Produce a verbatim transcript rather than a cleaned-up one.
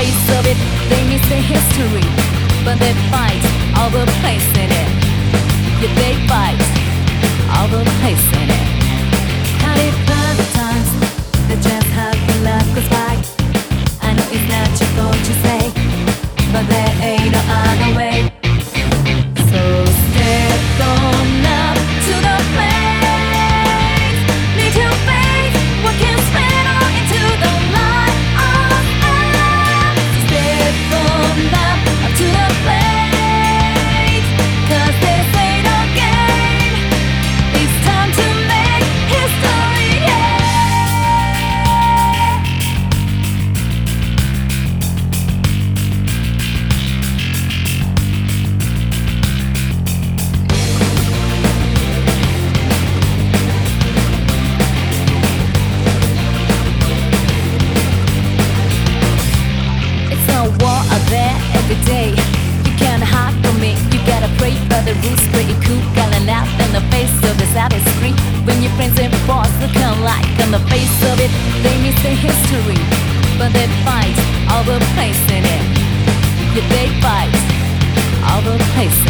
face of it, they miss the history, but they fight all the place in it. Yeah, they fight all the place in it. Had it other times, they just have the love goes by. I know it's not your fault to say, but there ain't no other way. So step on up to the place. Need to face what can spread on into the light of us. Step on up, up to the place. Cause this ain't no game. It's time to make history, yeah. It's a war out there every day. You can't hide from me. You gotta pray by the rules, pretty cool, gotta laugh in the face of the saddest screen. When your friends and boss look alike on the face of it, they miss the history, but they fight all the place in it. Yeah, they fight all the place